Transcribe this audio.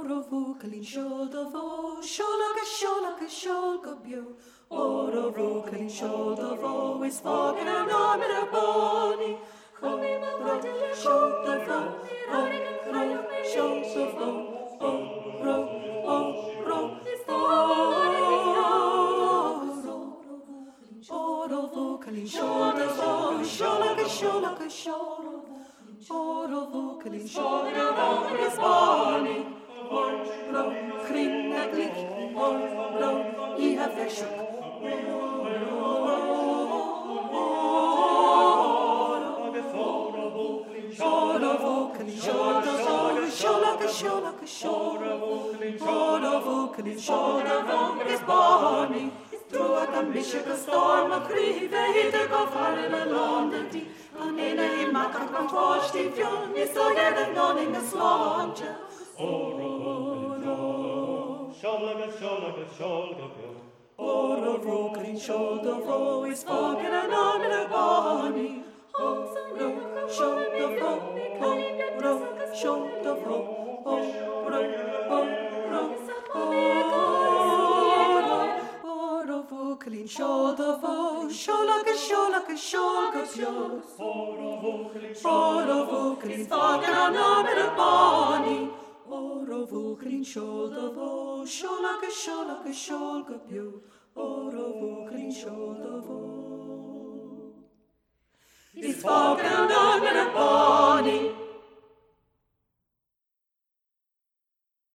Orovúcalín seoldavó, seolga seolga bio. Orovúcalín seoldavó, is fágan an armid ar báni. Seoldavó, seoldavó, Orovúcalín seoldavó, seolga seolga. Orovúcalín seoldavó, is báni. Kring a glick, I have veshuk. Orovúcalín seoldavó, seolga seolga. Orovúcalín seoldavó, is báni. Drúag an misig a storm a chríomh idir go bhfail le London an ina imach an fáistí bhean is óidir an noning a sláinte. Orovúcalín seoldavó, is fágan an armid ar báni. Orovúcalín seoldavó, seolga seolga bio. Orovúcalín fágan an armid ar báni. Orovúcalín seoldavó, seolga seolga bio. Orovúcalín seoldavó, is fágan an armid ar báni.